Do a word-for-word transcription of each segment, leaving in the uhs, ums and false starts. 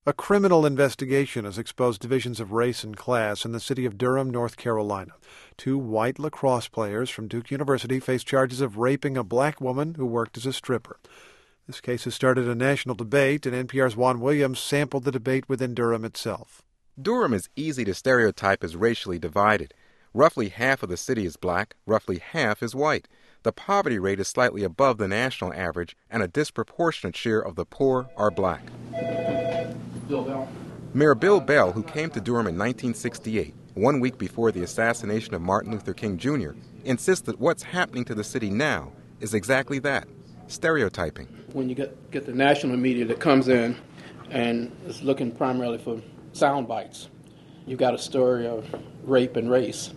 A criminal investigation has exposed divisions of race and class in the city of Durham, North Carolina. Two white lacrosse players from Duke University face charges of raping a black woman who worked as a stripper. This case has started a national debate, and N P R's Juan Williams sampled the debate within Durham itself. Durham is easy to stereotype as racially divided. Roughly half of the city is black, roughly half is white. The poverty rate is slightly above the national average, and a disproportionate share of the poor are black. Bill Bell. Mayor Bill Bell, who came to Durham in nineteen sixty-eight, one week before the assassination of Martin Luther King Junior, insists that what's happening to the city now is exactly that, stereotyping. When you get, get the national media that comes in and is looking primarily for sound bites, you've got a story of rape and race,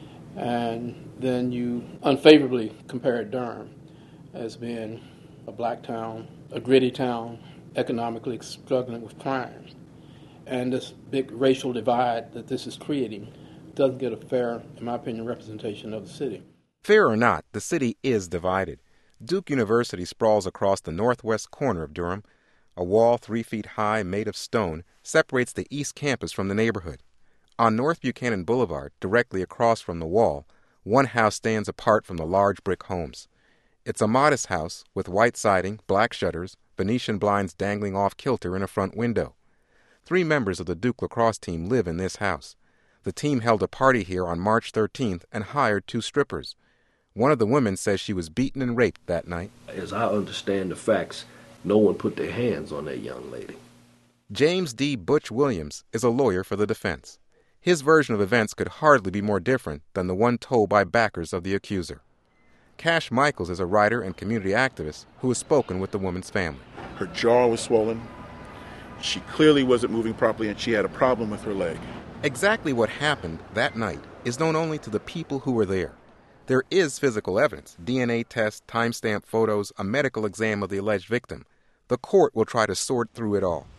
and then you unfavorably compare Durham as being a black town, a gritty town, economically struggling with crime. And this big racial divide that this is creating doesn't get a fair, in my opinion, representation of the city. Fair or not, the city is divided. Duke University sprawls across the northwest corner of Durham. A wall three feet high made of stone separates the east campus from the neighborhood. On North Buchanan Boulevard, directly across from the wall, one house stands apart from the large brick homes. It's a modest house with white siding, black shutters, Venetian blinds dangling off-kilter in a front window. Three members of the Duke lacrosse team live in this house. The team held a party here on March thirteenth and hired two strippers. One of the women says she was beaten and raped that night. As I understand the facts, no one put their hands on that young lady. James D. Butch Williams is a lawyer for the defense. His version of events could hardly be more different than the one told by backers of the accuser. Cash Michaels is a writer and community activist who has spoken with the woman's family. Her jaw was swollen. She clearly wasn't moving properly, and she had a problem with her leg. Exactly what happened that night is known only to the people who were there. There is physical evidence, D N A tests, timestamp photos, a medical exam of the alleged victim. The court will try to sort through it all.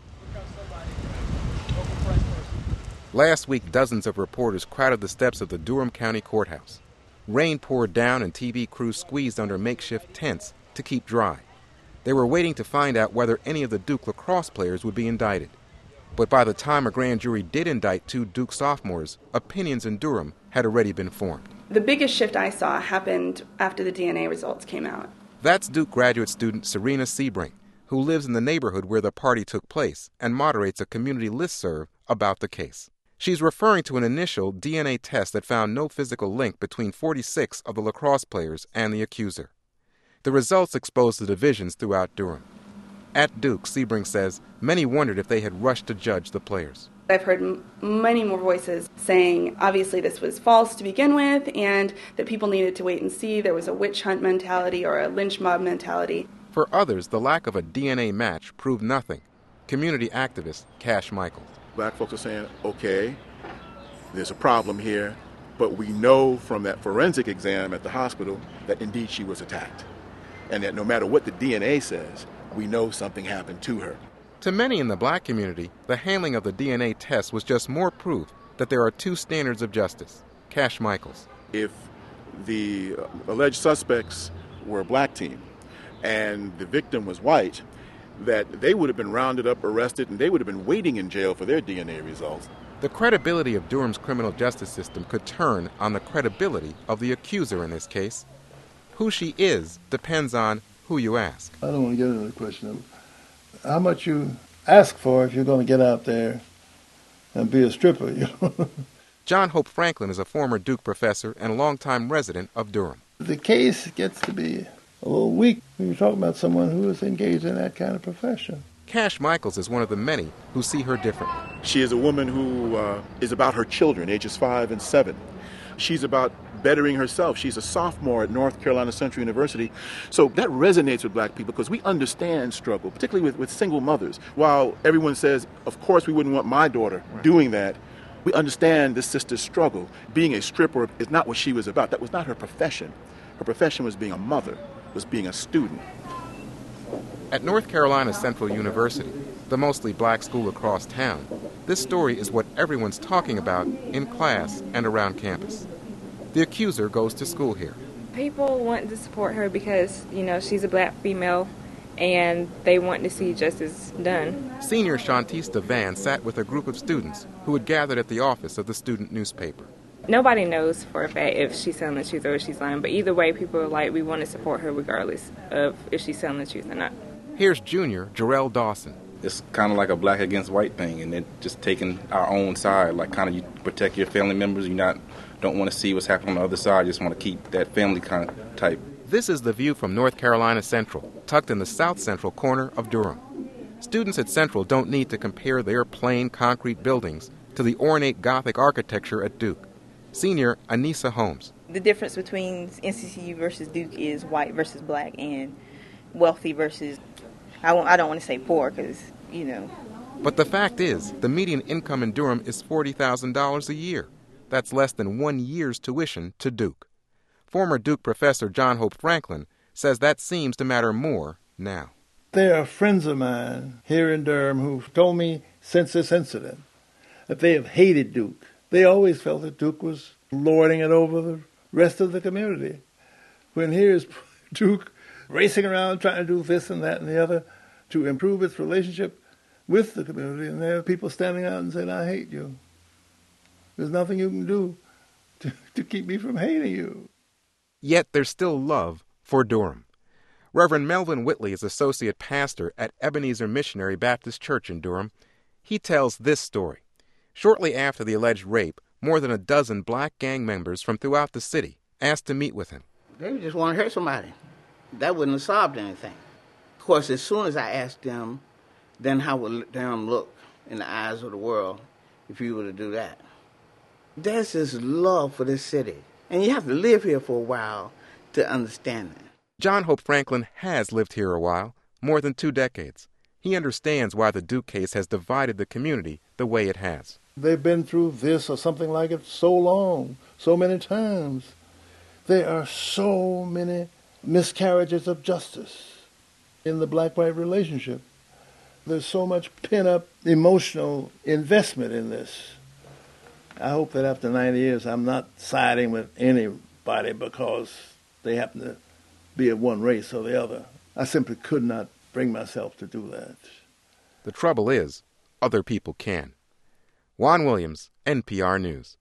Last week, dozens of reporters crowded the steps of the Durham County Courthouse. Rain poured down and T V crews squeezed under makeshift tents to keep dry. They were waiting to find out whether any of the Duke lacrosse players would be indicted. But by the time a grand jury did indict two Duke sophomores, opinions in Durham had already been formed. The biggest shift I saw happened after the D N A results came out. That's Duke graduate student Serena Sebring, who lives in the neighborhood where the party took place and moderates a community listserv about the case. She's referring to an initial D N A test that found no physical link between forty-six of the lacrosse players and the accuser. The results exposed the divisions throughout Durham. At Duke, Sebring says many wondered if they had rushed to judge the players. I've heard m- many more voices saying obviously this was false to begin with and that people needed to wait and see. There was a witch hunt mentality or a lynch mob mentality. For others, the lack of a D N A match proved nothing. Community activist Cash Michaels. Black folks are saying, okay, there's a problem here, but we know from that forensic exam at the hospital that indeed she was attacked. And that no matter what the D N A says, we know something happened to her. To many in the black community, the handling of the D N A test was just more proof that there are two standards of justice. Cash Michaels. If the alleged suspects were a black team and the victim was white, that they would have been rounded up, arrested, and they would have been waiting in jail for their D N A results. The credibility of Durham's criminal justice system could turn on the credibility of the accuser in this case. Who she is depends on who you ask. I don't want to get into the question of how much you ask for if you're going to get out there and be a stripper. You know? John Hope Franklin is a former Duke professor and longtime resident of Durham. The case gets to be a little weak when you're talking about someone who is engaged in that kind of profession. Cash Michaels is one of the many who see her differently. She is a woman who uh, is about her children, ages five and seven. She's about bettering herself. She's a sophomore at North Carolina Central University. So that resonates with black people because we understand struggle, particularly with, with single mothers. While everyone says, of course we wouldn't want my daughter doing that, we understand this sister's struggle. Being a stripper is not what she was about. That was not her profession. Her profession was being a mother, was being a student. At North Carolina Central University, the mostly black school across town, this story is what everyone's talking about in class and around campus. The accuser goes to school here. People want to support her because, you know, she's a black female and they want to see justice done. Senior Shantista Van sat with a group of students who had gathered at the office of the student newspaper. Nobody knows for a fact if she's telling the truth or if she's lying, but either way, people are like, we want to support her regardless of if she's telling the truth or not. Here's Junior Jarrell Dawson. It's kind of like a black against white thing, and then just taking our own side, like kind of you protect your family members. You not don't want to see what's happening on the other side. You just want to keep that family kind of type. This is the view from North Carolina Central, tucked in the south central corner of Durham. Students at Central don't need to compare their plain concrete buildings to the ornate Gothic architecture at Duke. Senior Anissa Holmes. The difference between N C C U versus Duke is white versus black and wealthy versus, I, won't, I don't want to say poor because, you know. But the fact is, the median income in Durham is forty thousand dollars a year. That's less than one year's tuition to Duke. Former Duke professor John Hope Franklin says that seems to matter more now. There are friends of mine here in Durham who've told me since this incident that they have hated Duke. They always felt that Duke was lording it over the rest of the community. When here's Duke racing around trying to do this and that and the other to improve its relationship with the community, and there are people standing out and saying, I hate you. There's nothing you can do to, to keep me from hating you. Yet there's still love for Durham. Reverend Melvin Whitley is associate pastor at Ebenezer Missionary Baptist Church in Durham. He tells this story. Shortly after the alleged rape, more than a dozen black gang members from throughout the city asked to meet with him. They just want to hurt somebody. That wouldn't have solved anything. Of course, as soon as I asked them, then how would them look in the eyes of the world if you were to do that? There's this love for this city, and you have to live here for a while to understand that. John Hope Franklin has lived here a while, more than two decades. He understands why the Duke case has divided the community the way it has. They've been through this or something like it so long, so many times. There are so many miscarriages of justice in the black-white relationship. There's so much pent-up emotional investment in this. I hope that after ninety years I'm not siding with anybody because they happen to be of one race or the other. I simply could not bring myself to do that. The trouble is, other people can. Juan Williams, N P R News.